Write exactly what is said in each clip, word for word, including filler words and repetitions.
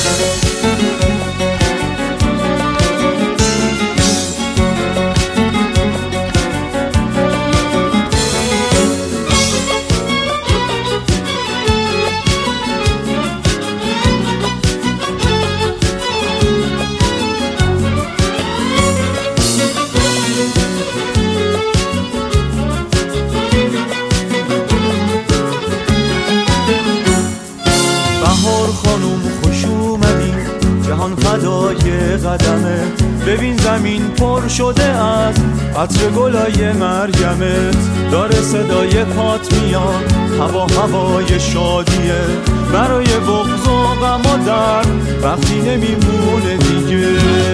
جهان فدای قدمت، ببین زمین پر شده از عطر گلای مرگمت. داره صدای پات میاد، هوا هوای شادیه، برای بغض و غم و درد وقتی نمیمونه دیگه.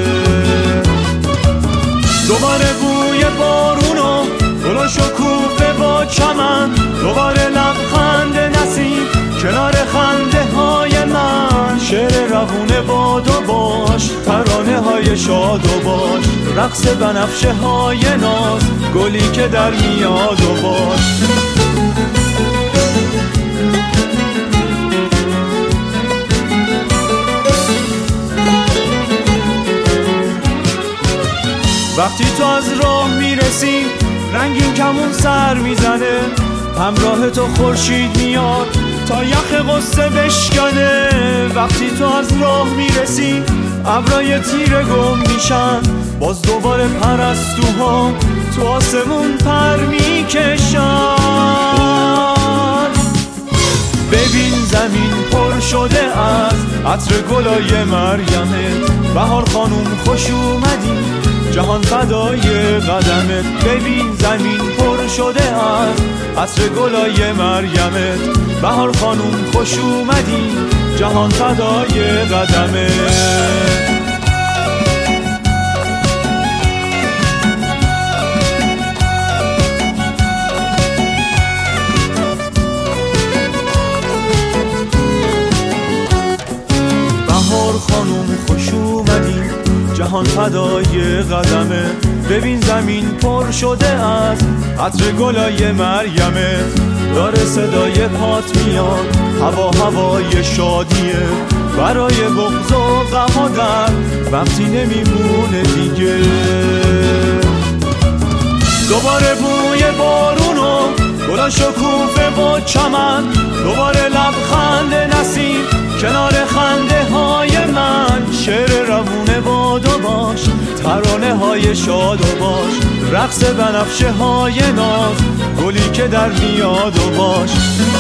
دوباره بوی بارون و گل و شکوفه با چمن، دوباره لبخند نسیم کنار خنده های من. شعر روونه باد و باش، ترانه های شاد و باش، رقص بنفشه های ناز، گلی که در میاد و باش. وقتی تو از راه میرسی رنگین کمون سر میزنه، همراه تو خورشید میاد تا یخ غصه بشکنه. وقتی تو از راه میرسی ابرای تیره گم میشن، باز دوباره پرستوها تو آسمون پر میکشن. ببین زمین پر شده از عطر گلای مرگمت، بهار خانوم خوش اومدی جهان فدای قدمت. ببین زمین پر شده از عطر گلای مرگمت، بهار خانوم خوش اومدی جهان فدای قدمت. بهار خانوم خوش اومدی جهان فدای قدمه، ببین زمین پر شده از عطر گلای مرگمت. داره صدای پات میاد، هوا هوای شادیه، برای بغض و غم و درد وقتی نمیمونه دیگه. دوباره بوی بارون و گل و شکوفه با چمن، دوباره لبخند نسیم کنار خنده های من. شعر روونه باد و باش، ترانه های شاد و باش، رقص بنفشه های ناز، گلی که در میاد و باش.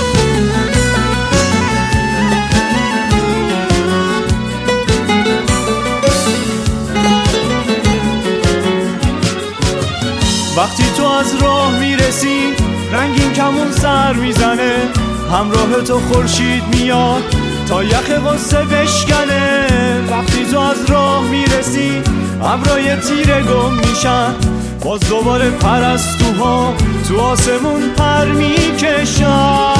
وقتی تو از راه میرسی رنگین کمون سر میزنه، همراه تو خورشید میاد تا یخ غصه بشکنه. وقتی تو از راه میرسی ابرای تیره گم میشن، باز دوباره پرستوها تو آسمون پر میکشن.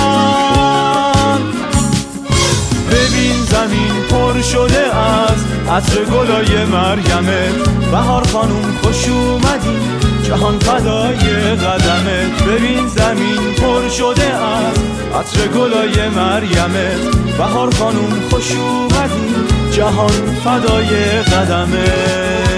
ببین زمین پر شده از عطر گلای مرگمت، بهار خانوم خوش اومدی جهان فدای قدمت. ببین زمین پر شده از عطر گلای مرگمت، بهار خانوم خوش اومدی جهان فدای قدمت.